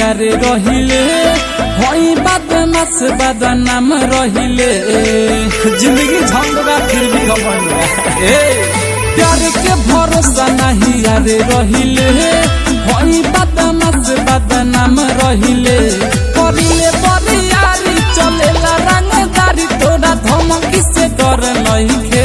यारे रहिले होई बदमाश बदनाम रहिले जिंदगी झंडोगा फिर भी घमंड प्यार के भरोसा नहीं यारे रहिले होई बदमाश बदनाम रहिले करिले बरियारी चलेला रंगदारी तोरा धमकी से डर नइखे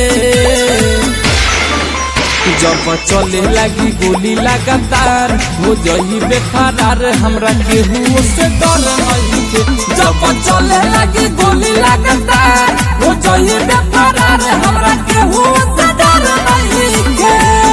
जब चले लगी गोली लगातार हो जाई बेकरार हमरा केहू से डर नइखे जब चले लगी गोली लगातार हो जाई बेकरार हमरा केहू से डर नइखे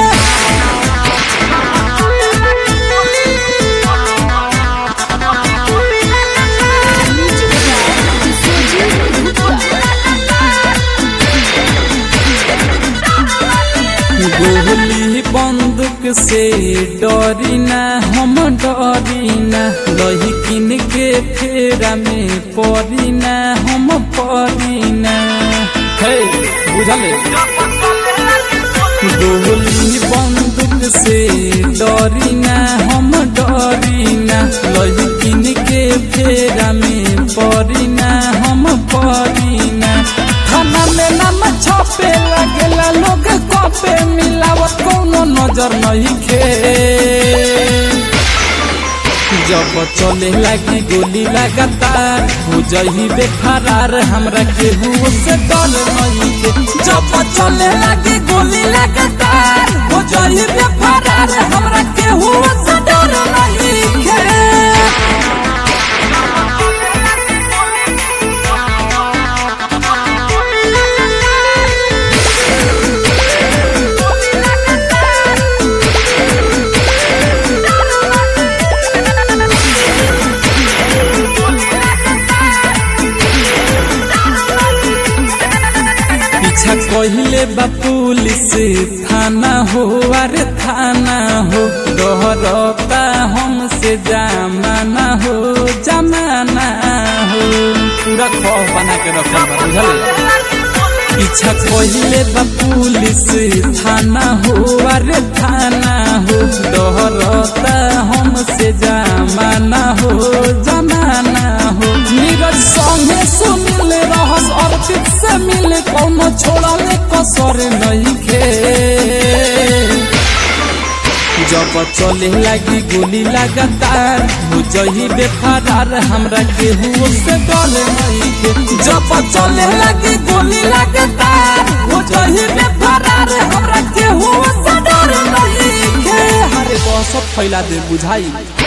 गोली बंदूक से डरी ना हम डरी ना लहिकिन के फेरा में पड़ी ना हम पड़ी ना बुझले गोली बंदूक से डरी ना हम डरी ना लहिकिन के फेरा में पड़ी ना हम पड़ी ना थाना में नाम छपे लगेला लोग कपे मिलावत कोनो नजर नइखे जब चले लगी गोली लगातार हो जाई बेकरार हमरा केहू से डर नइखे जब चले लगी गोली लगातार हो जाई बेकरार हमरा केहू से डर नइखे कहले बा पुलिस थाना हो अरे थाना हो दोहरता हमसे जमाना हो जमाना हो पूरा खौफ बना के रखल बा बुझले पीछा कहले बा पुलिस थाना हो अरे थाना हो दोहरता हमसे जमाना हो जमाना हो नीरज संगे सुमिल रहस अर्पित से मिले कोनो छोड़ले कसर नइखे जब चले लगी गोली लगातार हो जाई बेकरार हमरा केहू से डर नइखे जब चले लगी गोली लगातार हो जाई बेकरार हमरा केहू से डर नइखे हरे बहुत फैला दे बुझाई।